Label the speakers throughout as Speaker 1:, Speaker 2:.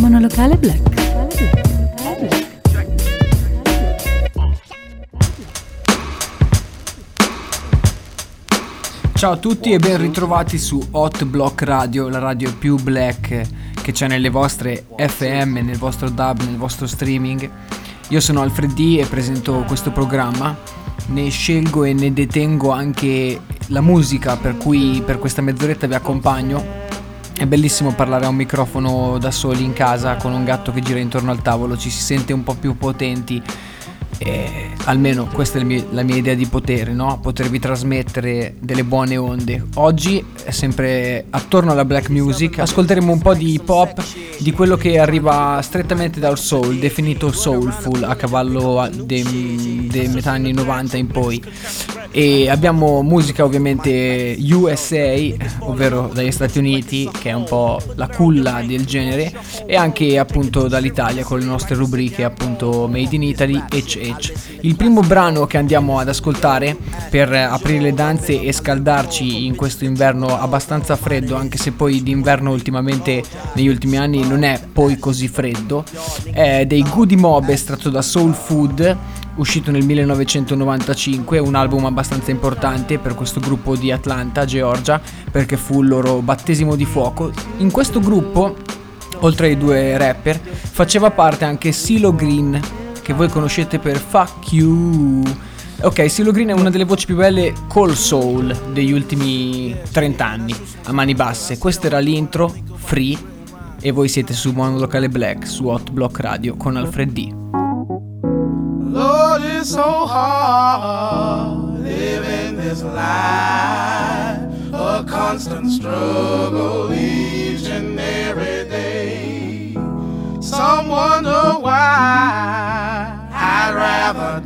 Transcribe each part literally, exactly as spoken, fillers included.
Speaker 1: Monolocale Black.
Speaker 2: Ciao a tutti e ben ritrovati su Hot Block Radio, la radio più black che c'è nelle vostre F M, nel vostro dub, nel vostro streaming. Io sono Alfred D e presento questo programma. Ne scelgo e ne detengo anche la musica, per cui per questa mezz'oretta vi accompagno. È bellissimo parlare a un microfono da soli in casa con un gatto che gira intorno al tavolo, ci si sente un po' più potenti. E almeno questa è la mia, la mia idea di potere, no? Potervi trasmettere delle buone onde. Oggi è sempre attorno alla black music. Ascolteremo un po' di hip hop, di quello che arriva strettamente dal soul, definito soulful, a cavallo dei, dei metà anni novanta in poi. E abbiamo musica ovviamente U S A, ovvero dagli Stati Uniti, che è un po' la culla del genere, e anche appunto dall'Italia con le nostre rubriche appunto Made in Italy e C E C. Il primo brano che andiamo ad ascoltare per aprire le danze e scaldarci in questo inverno abbastanza freddo, anche se poi d'inverno ultimamente negli ultimi anni non è poi così freddo, è dei Goody Mob, estratto da Soul Food, uscito nel millenovecentonovantacinque, un album abbastanza importante per questo gruppo di Atlanta, Georgia, perché fu il loro battesimo di fuoco. In questo gruppo, oltre ai due rapper, faceva parte anche CeeLo Green, che voi conoscete per Fuck You. Ok, CeeLo Green è una delle voci più belle col soul degli ultimi trenta anni, a mani basse. Questo era l'intro, Free, e voi siete su Monolocale Black, su Hot Block Radio, con Alfred D.
Speaker 3: Lord, it's so hard living this life, a constant struggle each and every day. Some wonder why I'd rather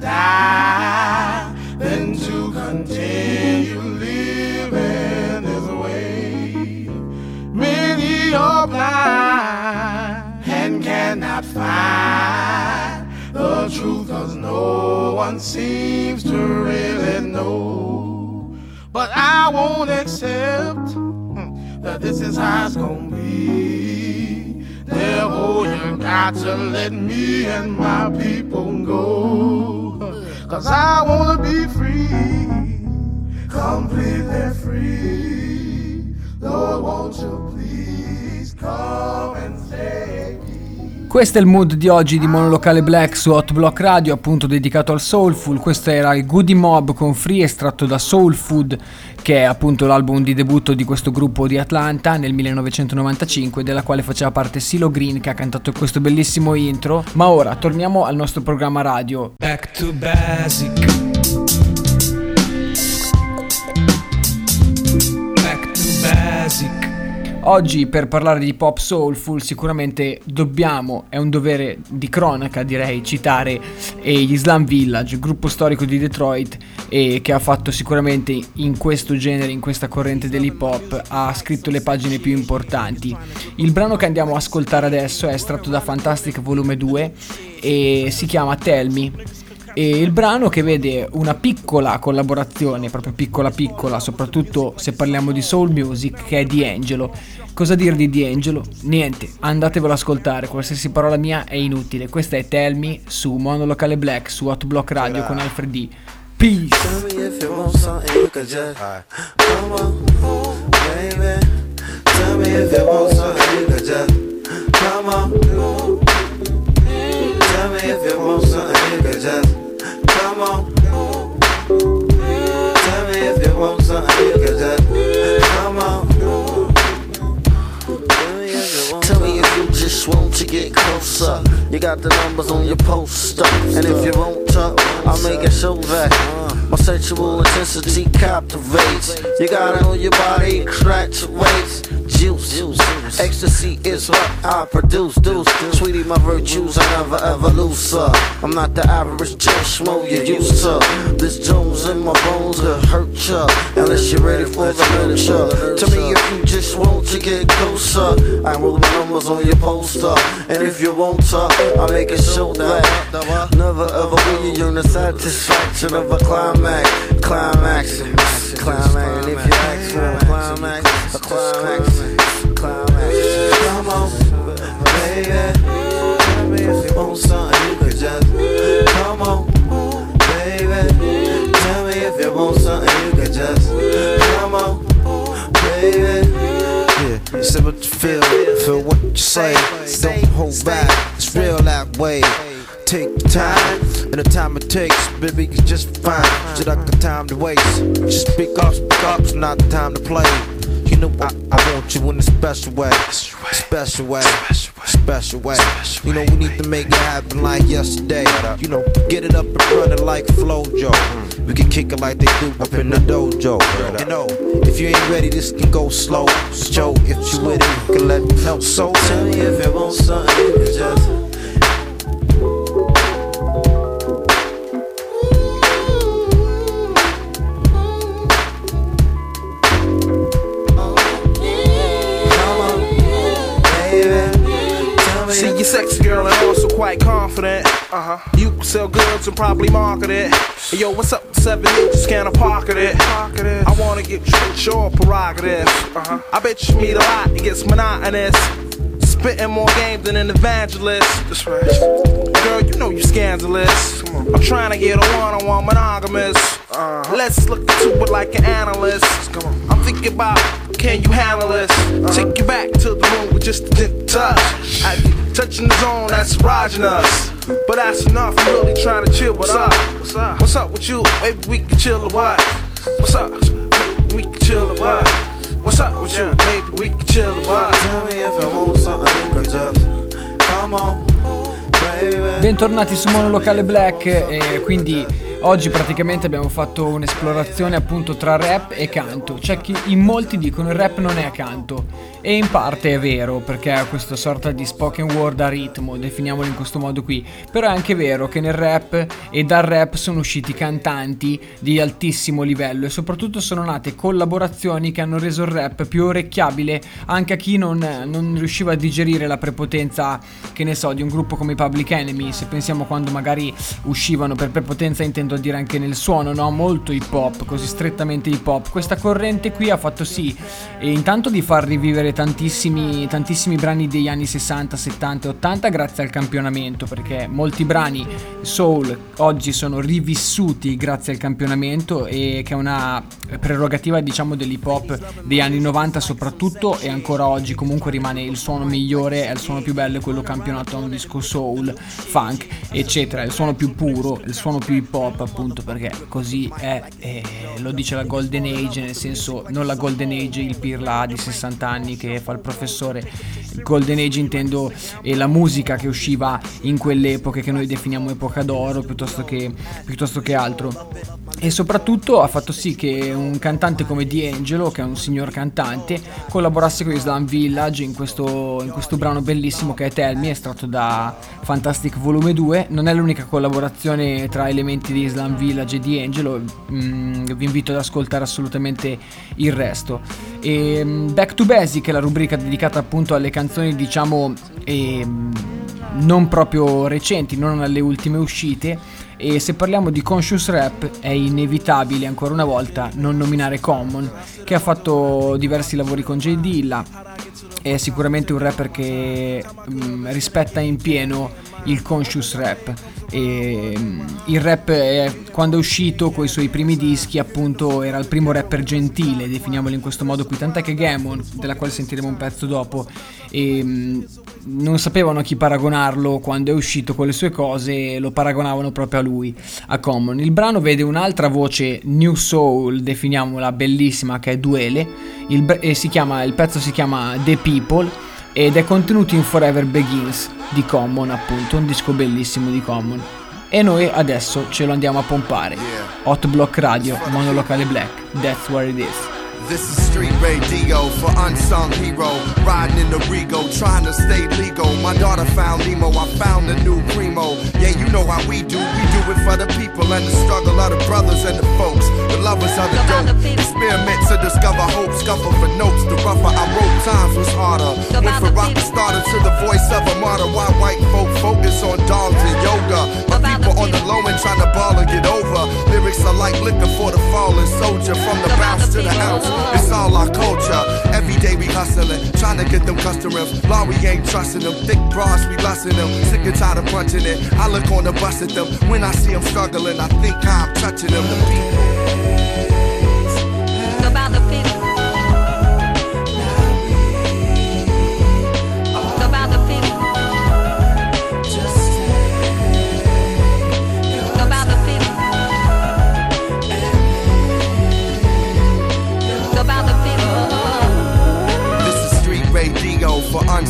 Speaker 3: die than to continue living this way. Many are blind and cannot find the truth, 'cause no one seems to really know. But I won't accept that this is how it's gonna be. Devil, you got to let me and my people go, 'cause I wanna be free, completely free. Lord, won't you please come and save me.
Speaker 2: Questo è il mood di oggi di Monolocale Black su Hot Block Radio, appunto dedicato al soulful. Questo era il Goody Mob con Free, estratto da Soul Food, che è appunto l'album di debutto di questo gruppo di Atlanta nel millenovecentonovantacinque, della quale faceva parte CeeLo Green, che ha cantato questo bellissimo intro. Ma ora torniamo al nostro programma radio.
Speaker 4: Back to basic. Back to basic.
Speaker 2: Oggi per parlare di pop soulful sicuramente dobbiamo, è un dovere di cronaca direi, citare gli Slum Village, gruppo storico di Detroit, e che ha fatto sicuramente in questo genere, in questa corrente dell'hip hop, ha scritto le pagine più importanti. Il brano che andiamo a ascoltare adesso è estratto da Fantastic Volume due e si chiama Tell Me. E il brano che vede una piccola collaborazione, proprio piccola piccola, soprattutto se parliamo di soul music, che è D'Angelo. Cosa dire di D'Angelo? Niente, andatevelo ad ascoltare, qualsiasi parola mia è inutile. Questa è Tell Me su Monolocale Black su Hot Block Radio con Alfred D. Peace.
Speaker 5: Tell me if you want something you can just come on, baby. Tell me if you want something you can just come on. Tell me if you want something you can just come on. Tell me if you want something you can just come on. Tell me if you just want to get closer. You got the numbers on your poster, and if you won't talk, I'll make it so that my sexual intensity captivates. You got it on your body, extracts juice. Ecstasy is what I produce. Deuce, sweetie, my virtues I never ever lose. Uh, I'm not the average Joe Schmo you used to. This Jones in my bones will hurt ya unless you're ready for the literature. Tell me if you just want to get closer. I roll my numbers on your poster, and if you want to, I'll make it show that never ever will you yearn the satisfaction of a climax, climaxing, climax. And if you ask for a climax, a climax, climax. Come on, baby. feel what you say, don't hold back, it's real that way. Take your time, and the time it takes, baby, it's just fine. Shit, I got time to waste. Just speak up, speak up, it's not the time to play. You know I, I want you in a special way, special way, special way. You know we need to make it happen like yesterday. You know, get it up and run it like Flojo. We can kick it like they do up in the dojo. You know, if you ain't ready, this can go slow. But yo, if you with it, you can let me know. So tell me if you want something, you can just.
Speaker 1: See, you're sexy girl and also quite confident. Uh-huh. You can sell goods and probably market it. Hey, yo, what's up with seven inches? Can I pocket it? Pocket it. I wanna get your prerogative. Uh-huh. I bet you meet a lot, it gets monotonous. Spitting more game than an evangelist. That's right. Girl, you know you scandalous. I'm trying to get a one-on-one monogamous. Uh-huh. Let's look into it like an analyst. Come on. I'm thinking about, can you handle this? Uh-huh. Take you back to the room with just a gentle touch. I get touching the zone, that's erogenous. But that's enough, I'm really trying to chill. What's up? What's up? What's up with you? Maybe we can chill or what? What's up? Maybe we can chill or what? What's up with you? Maybe we can chill or what?
Speaker 5: Tell me if I want something, just come on.
Speaker 2: Bentornati su Monolocale Black, e quindi oggi praticamente abbiamo fatto un'esplorazione appunto tra rap e canto. C'è chi in molti dicono il rap non è canto, e in parte è vero, perché è questa sorta di spoken word a ritmo, definiamolo in questo modo qui. Però è anche vero che nel rap e dal rap sono usciti cantanti di altissimo livello, e soprattutto sono nate collaborazioni che hanno reso il rap più orecchiabile anche a chi non, non riusciva a digerire la prepotenza, che ne so, di un gruppo come i Public Enemy. Se pensiamo quando magari uscivano, per prepotenza intendo dire anche nel suono, no? Molto hip hop, così strettamente hip hop. Questa corrente qui ha fatto sì, e intanto di far rivivere tantissimi tantissimi brani degli anni sessanta, settanta e ottanta grazie al campionamento, perché molti brani soul oggi sono rivissuti grazie al campionamento, e che è una prerogativa diciamo dell'hip hop degli anni novanta soprattutto, e ancora oggi comunque rimane il suono migliore, è il suono più bello, è quello campionato a un disco soul, funk eccetera, il suono più puro, il suono più hip hop, appunto perché così è, e lo dice la Golden Age, nel senso non la Golden Age il pirla di sessanta anni che fa il professore. Il Golden Age intendo e la musica che usciva in quelle epoche che noi definiamo epoca d'oro piuttosto che, piuttosto che altro. E soprattutto ha fatto sì che un cantante come D'Angelo, che è un signor cantante, collaborasse con Islam Village in questo, in questo brano bellissimo che è Tell Me, estratto da Fantastic Volume due. Non è l'unica collaborazione tra elementi di Islam Village e D'Angelo, mm, vi invito ad ascoltare assolutamente il resto. E Back to Basic è la rubrica dedicata appunto alle canzoni diciamo eh, non proprio recenti, non alle ultime uscite. E se parliamo di conscious rap è inevitabile ancora una volta non nominare Common, che ha fatto diversi lavori con J Dilla. È sicuramente un rapper che mh, rispetta in pieno il conscious rap. E, mh, il rap è, quando è uscito con i suoi primi dischi appunto era il primo rapper gentile, definiamolo in questo modo qui, tant'è che Gammon, della quale sentiremo un pezzo dopo, e, mh, non sapevano a chi paragonarlo quando è uscito con le sue cose, lo paragonavano proprio a lui, a Common. Il brano vede un'altra voce new soul, definiamola bellissima, che è Duele. Il, e si chiama, il pezzo si chiama The People ed è contenuto in Forever Begins di Common, appunto, un disco bellissimo di Common. E noi adesso ce lo andiamo a pompare. Hot Block Radio, Monolocale Black, that's what it is.
Speaker 6: This is street radio for unsung hero. Riding in the Rego, trying to stay legal. My daughter found Nemo, I found the new primo. Yeah, you know how we do. We do it for the people and the struggle of the brothers and the folks, the lovers of the dope. Experiment to discover hope, scuffle for notes. The rougher I wrote, times was harder. Went from rock started to the voice of a martyr. Why white folk focus on dogs and yoga? My people on the low end trying to ball and get over. Lyrics are like liquor for the fallen soldier. From the bounce to the ounce, it's all our culture. Every day we hustling, trying to get them customers. Law, we ain't trusting them. Thick bras, we lusting them. Sick and tired of punching it. I look on the bus at them. When I see them struggling, I think how I'm touching them. The people.
Speaker 7: About the people.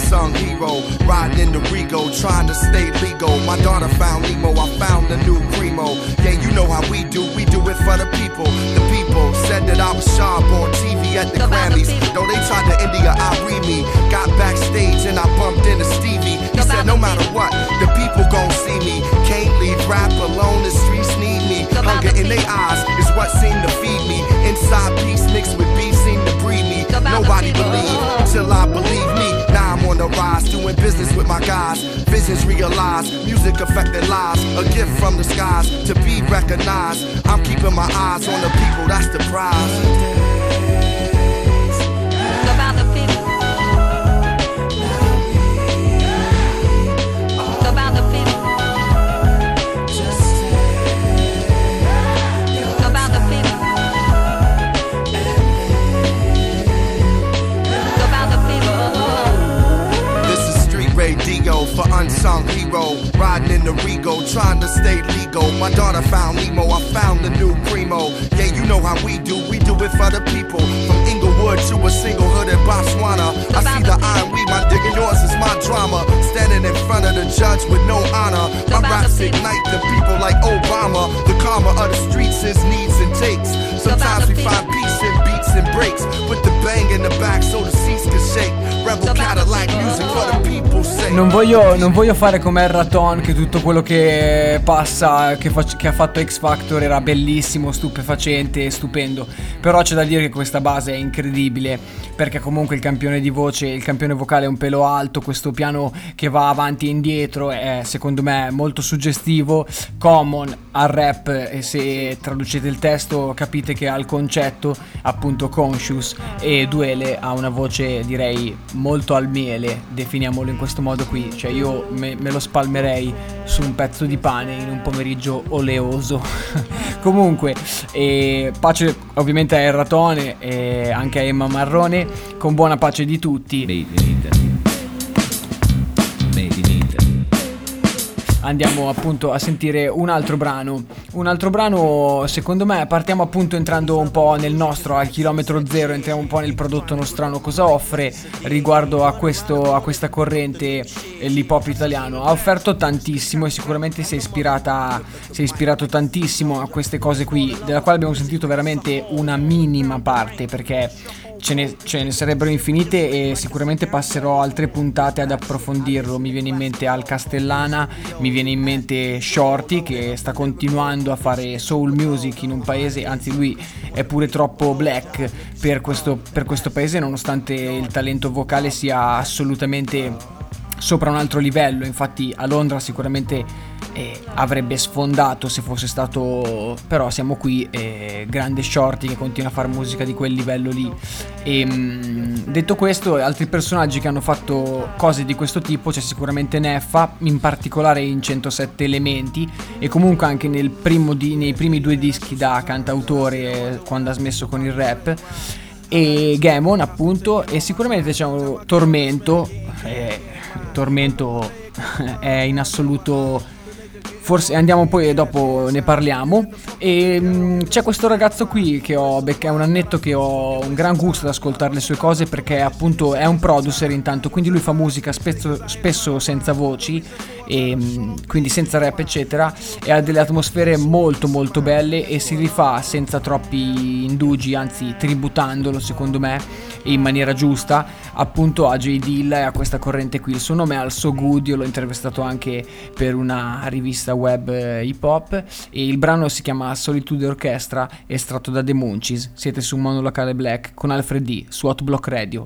Speaker 6: unsung hero, riding in the Rego, trying to stay legal. My daughter found Nemo, I found a new primo. Yeah, you know how we do, we do it for the people. The people said that I was sharp on T V at the Grammys. Though they tried to India, I read me. Got backstage and I bumped into Stevie. He said no matter what, the people gon' see me. Can't leave rap alone, the streets need me. Hunger in their eyes is what seemed to feed me. Inside peace mixed with beef seemed to breed me. Nobody believed till I believe me. Now I'm on the rise, doing business with my guys. Visions realized, music affecting lives. A gift from the skies to be recognized. I'm keeping my eyes on the people, that's the prize. For unsung hero, riding in the Rego, trying to stay legal. My daughter found Nemo, I found the new primo. Yeah, you know how we do, we do it for the people. From Inglewood to a single hood in Botswana. I see the iron weed, my digging yours is my drama. Standing in front of the judge with no honor. My raps ignite the people like Obama. The karma of the streets is needs and takes. Sometimes we find peace in beats and breaks. Put the bang in the back so the seats can shake. Rebel Cadillac music for the people's sake.
Speaker 2: Non voglio, non voglio fare come Erraton, che tutto quello che passa, che, fa, che ha fatto X Factor era bellissimo, stupefacente, stupendo. Però c'è da dire che questa base è incredibile, perché comunque il campione di voce, il campione vocale è un pelo alto. Questo piano che va avanti e indietro è secondo me molto suggestivo. Common al rap, e se traducete il testo capite che ha il concetto appunto conscious, e Duele ha una voce direi molto al miele, definiamolo in questo modo qui. Cioè io me, me lo spalmerei su un pezzo di pane in un pomeriggio oleoso. Comunque eh, pace ovviamente a Erratone e anche a Emma Marrone, con buona pace di tutti.
Speaker 7: Made in Italy. Made in Italy.
Speaker 2: Andiamo appunto a sentire un altro brano. Un altro brano, secondo me, partiamo appunto entrando un po' nel nostro, al chilometro zero, entriamo un po' nel prodotto nostrano, cosa offre riguardo a questo, a questa corrente, l'hip hop italiano. Ha offerto tantissimo e sicuramente si è ispirata, si è ispirato tantissimo a queste cose qui, della quale abbiamo sentito veramente una minima parte, perché Ce ne, ce ne sarebbero infinite e sicuramente passerò altre puntate ad approfondirlo. Mi viene in mente Al Castellana, mi viene in mente Shorty, che sta continuando a fare soul music in un paese, anzi lui è pure troppo black per questo, per questo paese, nonostante il talento vocale sia assolutamente sopra un altro livello. Infatti a Londra sicuramente eh, avrebbe sfondato se fosse stato, però siamo qui, eh, grande Shorty che continua a fare musica di quel livello lì. E mh, detto questo, altri personaggi che hanno fatto cose di questo tipo c'è sicuramente Neffa, in particolare in centosette Elementi, e comunque anche nel primo di, nei primi due dischi da cantautore, quando ha smesso con il rap, e Gamon appunto, e sicuramente c'è un Tormento. eh, Tormento è in assoluto, forse andiamo poi dopo ne parliamo. E mh, c'è questo ragazzo qui che ho beccato, è un annetto che ho un gran gusto ad ascoltare le sue cose, perché appunto è un producer intanto, quindi lui fa musica spesso, spesso senza voci, e mh, quindi senza rap eccetera, e ha delle atmosfere molto molto belle e si rifà senza troppi indugi, anzi tributandolo secondo me in maniera giusta appunto a J Dilla e a questa corrente qui. Il suo nome è Al So Good, io l'ho intervistato anche per una rivista web eh, hip hop, e il brano si chiama Solitude Orchestra, estratto da The Munchies. Siete su Monolocale Black con Alfred D su Hot Block Radio.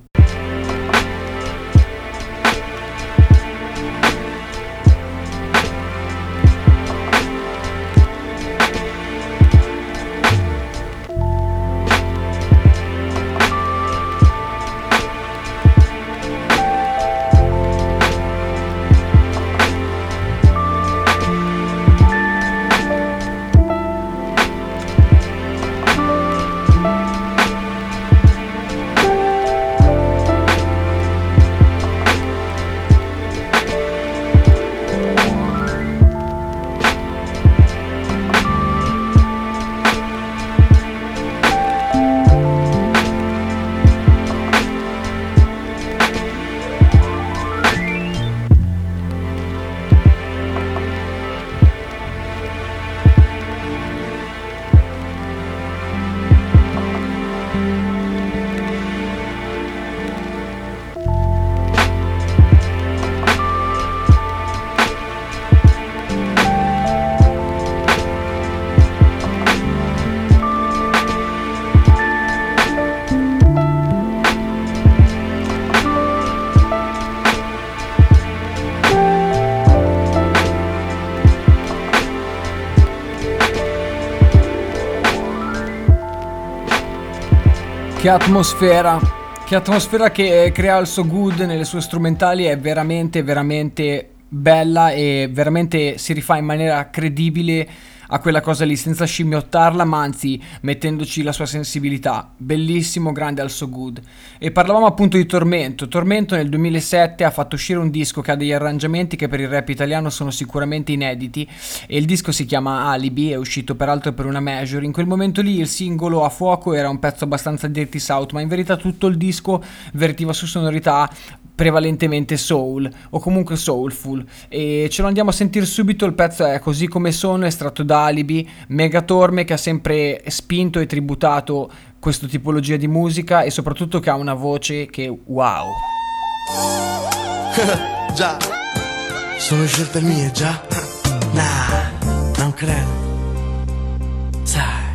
Speaker 2: Che atmosfera, che atmosfera che crea il So Good nelle sue strumentali, è veramente veramente bella e veramente si rifà in maniera credibile a quella cosa lì, senza scimmiottarla, ma anzi mettendoci la sua sensibilità. Bellissimo, grande al So Good. E parlavamo appunto di Tormento. Tormento nel duemilasette ha fatto uscire un disco che ha degli arrangiamenti che per il rap italiano sono sicuramente inediti, e il disco si chiama Alibi, è uscito peraltro per una major. In quel momento lì il singolo A Fuoco era un pezzo abbastanza dirty south, ma in verità tutto il disco vertiva su sonorità prevalentemente soul o comunque soulful, e ce lo andiamo a sentire subito. Il pezzo è Così come sono, estratto da Alibi, Megatorme, che ha sempre spinto e tributato questa tipologia di musica e soprattutto che ha una voce che wow.
Speaker 8: Già, sono scelte mie già? Nah, non credo. Sai,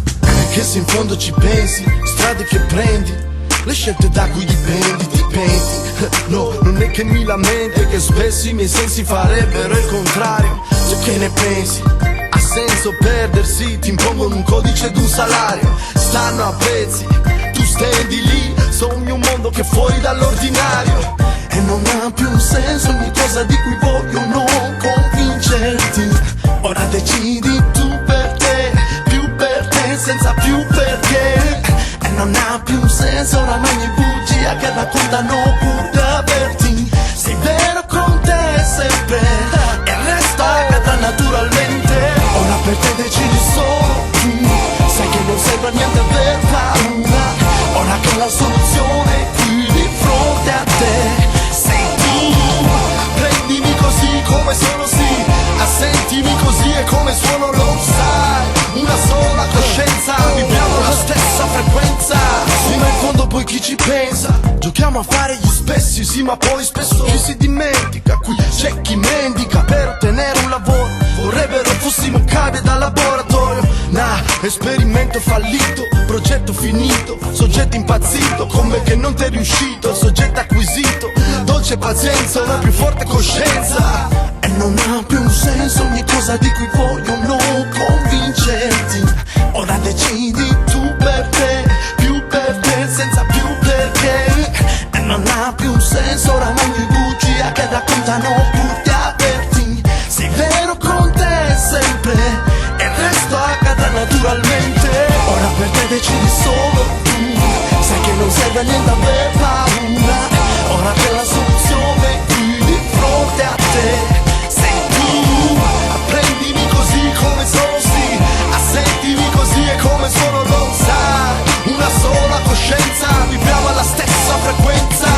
Speaker 8: che se in fondo ci pensi, strade che prendi, le scelte da cui dipendi, dipendi. No, non è che mi lamento, è che spesso i miei sensi farebbero il contrario. Tu che ne pensi? Ha senso perdersi, ti impongono un codice ed un salario. Stanno a pezzi, tu stendi lì, sogni un mondo che è fuori dall'ordinario. E non ha più senso ogni cosa di cui voglio non convincerti. Ora decidi tu per te, più per te, senza più perché. E non ha più senso oramai ogni bugia che raccontano pur di averti. Sei vero con te sempre, e il resto accadrà naturalmente. Ora per te decidi solo tu, sai che non serve a niente aver paura. Ora che la soluzione è qui di fronte a te. Sei tu, prendimi così come sono, sì, assentimi così e come suono lo sai. Una sola coscienza, viviamo la stessa frequenza. Sì, ma in fondo poi chi ci pensa? Giochiamo a fare gli spessi, sì, ma poi spesso ci si dimentica. Qui c'è chi mendica per ottenere un lavoro, vorrebbero fossimo cavi da laboratorio. Nah, esperimento fallito, progetto finito, soggetto impazzito, come che non t'è riuscito, soggetto acquisito, dolce pazienza, una più forte coscienza. E non ha più senso ogni cosa di cui voglio non convincerti. Ora decidi tu per te, più per te, senza più perché. E non ha più senso oramai ogni bugia che raccontano pur di averti. Sei vero con te sempre, e il resto accadrà naturalmente. Ora per te decidi solo tu, sai che non serve a niente aver paura. Ora che la soluzione è qui di fronte a te. Sei tu, prendimi così come sono, sì, assentimi così e come sono lo sai. Una sola coscienza, viviamo alla stessa frequenza.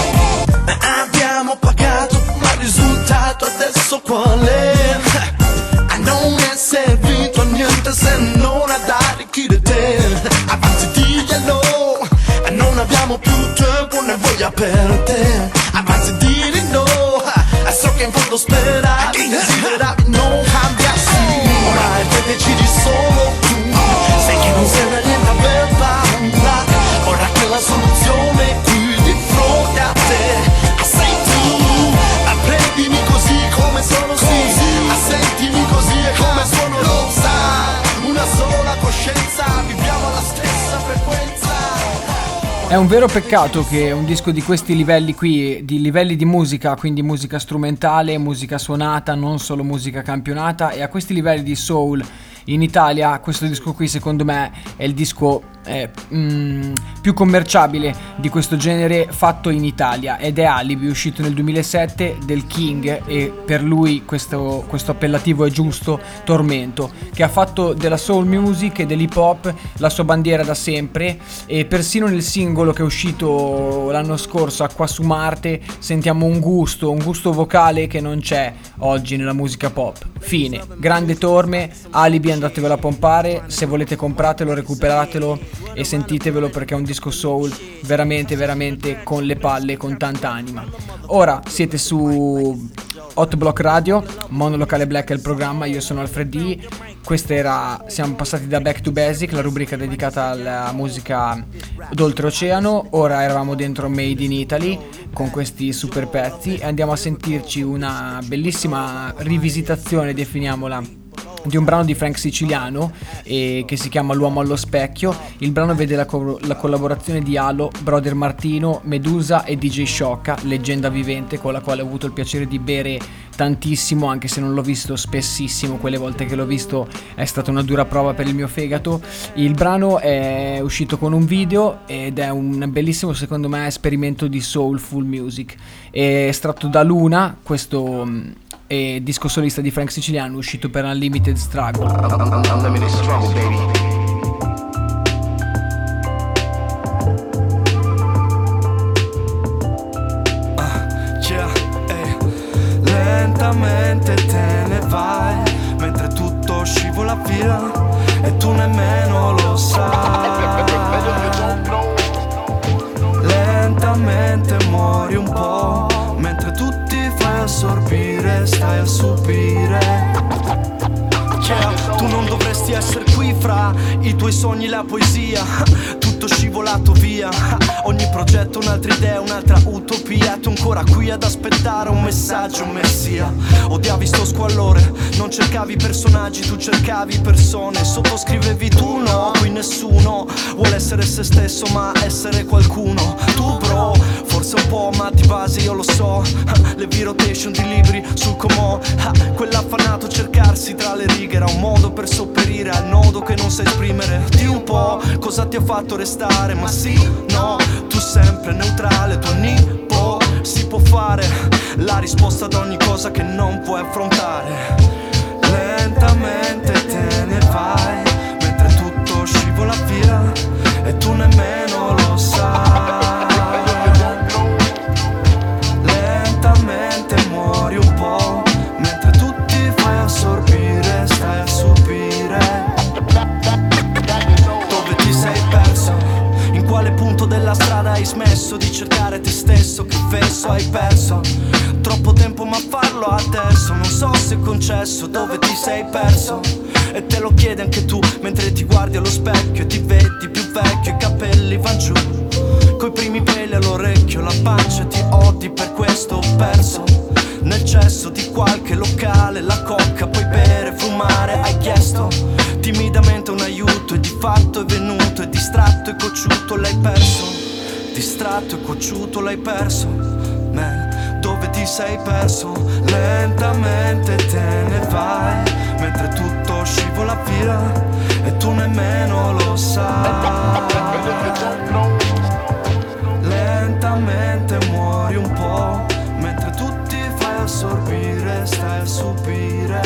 Speaker 8: Abbiamo pagato, ma il risultato adesso qual è? A non è servito a niente se non ad arricchire te. Avanzi diglielo, non abbiamo più tempo né voglia per te. Avanzi di no, so che in fondo speravi, desideravi non cambiassi. Ora te decidi solo tu, sai che non serve a niente aver paura. Ora che la soluzione è qui di fronte a te. Sei tu, prendimi così come sono, sì, assentimi così e come sono lo sai. Una sola coscienza, viviamo alla stessa frequenza.
Speaker 2: È un vero peccato che un disco di questi livelli qui, di livelli di musica, quindi musica strumentale, musica suonata, non solo musica campionata, e a questi livelli di soul in Italia, questo disco qui secondo me è il disco eh, mm, più commerciabile di questo genere fatto in Italia, ed è Alibi, uscito nel duemilasette, del King, e per lui questo, questo appellativo è giusto, Tormento, che ha fatto della soul music e dell'hip hop la sua bandiera da sempre, e persino nel singolo che è uscito l'anno scorso, Acqua su Marte, sentiamo un gusto, un gusto vocale che non c'è oggi nella musica pop. Fine, grande Torme, Alibi, andatevelo a pompare, se volete compratelo, recuperatelo e sentitevelo perché è un disco soul veramente veramente con le palle, con tanta anima. Ora siete su Hot Block Radio, Monolocale Black è il programma, io sono Alfred D. Questa era, siamo passati da Back to Basic, la rubrica dedicata alla musica d'oltreoceano. Ora eravamo dentro Made in Italy con questi super pezzi e andiamo a sentirci una bellissima rivisitazione, definiamola, di un brano di Frank Siciliano eh, che si chiama L'uomo allo specchio. Il brano vede la, co- la collaborazione di Alo, Brother Martino, Medusa e D J Sciocca, leggenda vivente con la quale ho avuto il piacere di bere tantissimo, anche se non l'ho visto spessissimo. Quelle volte che l'ho visto è stata una dura prova per il mio fegato. Il brano è uscito con un video ed è un bellissimo, secondo me, esperimento di soulful music. È estratto da Luna, questo e disco solista di Frank Siciliano, uscito per Unlimited Struggle.
Speaker 9: Unlimited Struggle, baby. Uh, yeah, hey. Lentamente te ne vai, mentre tutto scivola via e tu nemmeno lo sai. Lentamente muori un po', mentre tu ti fai assorbire, stai a subire. Yeah, tu non dovresti essere qui fra i tuoi sogni e la poesia. Tutto scivolato via, ogni progetto un'altra idea, un'altra utopia. Tu ancora qui ad aspettare un messaggio, un messia. Odiavi sto squallore, non cercavi personaggi, tu cercavi persone. Sottoscrivevi tu, no, qui nessuno vuole essere se stesso ma essere qualcuno. Tu bro, forse un po' ma di base io lo so. Le V-rotation di libri sul comò, quell'affannato cercarsi tra le righe era un modo per sopperire al nodo che non sai esprimere. Di un po' cosa ti ha fatto restare, ma sì, no, tu sempre neutrale, tu nippo. Si può fare la risposta ad ogni cosa che non puoi affrontare. Lentamente te ne vai, mentre tutto scivola via e tu nemmeno lo sai. Lentamente muori un po', mentre tu ti fai assorbire, stai a subire. Dove ti sei perso? In quale punto della strada hai smesso di cercare te stesso? Che fesso hai perso? Troppo tempo ma farlo adesso non so se è concesso. Dove ti sei perso? E te lo chiedi anche tu mentre ti guardi allo specchio e ti vedi più vecchio, i capelli van giù, coi primi peli all'orecchio, la pancia ti odi, per questo ho perso nel cesso di qualche locale la cocca, puoi bere, fumare, hai chiesto timidamente un aiuto e di fatto è venuto, e distratto e cocciuto l'hai perso. Distratto e cocciuto l'hai perso, man, dove ti sei perso? Lentamente te ne vai, mentre tutto scivola via e tu nemmeno lo sai. Lentamente muori un po', mentre tu ti fai assorbire, stai a subire.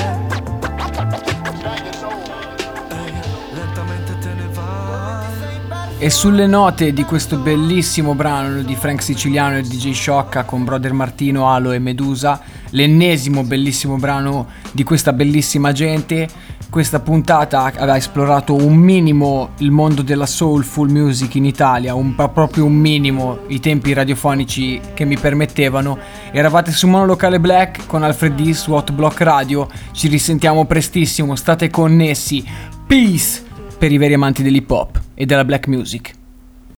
Speaker 9: Ehi, lentamente te ne vai.
Speaker 2: E sulle note di questo bellissimo brano di Frank Siciliano e D J Sciocca con Brother Martino, Alo e Medusa, l'ennesimo bellissimo brano di questa bellissima gente, questa puntata aveva esplorato un minimo il mondo della soulful music in Italia, un, proprio un minimo, i tempi radiofonici che mi permettevano. Eravate su Monolocale Black con Alfred D su Hot Block Radio, ci risentiamo prestissimo, state connessi, peace per i veri amanti dell'hip hop e della black music.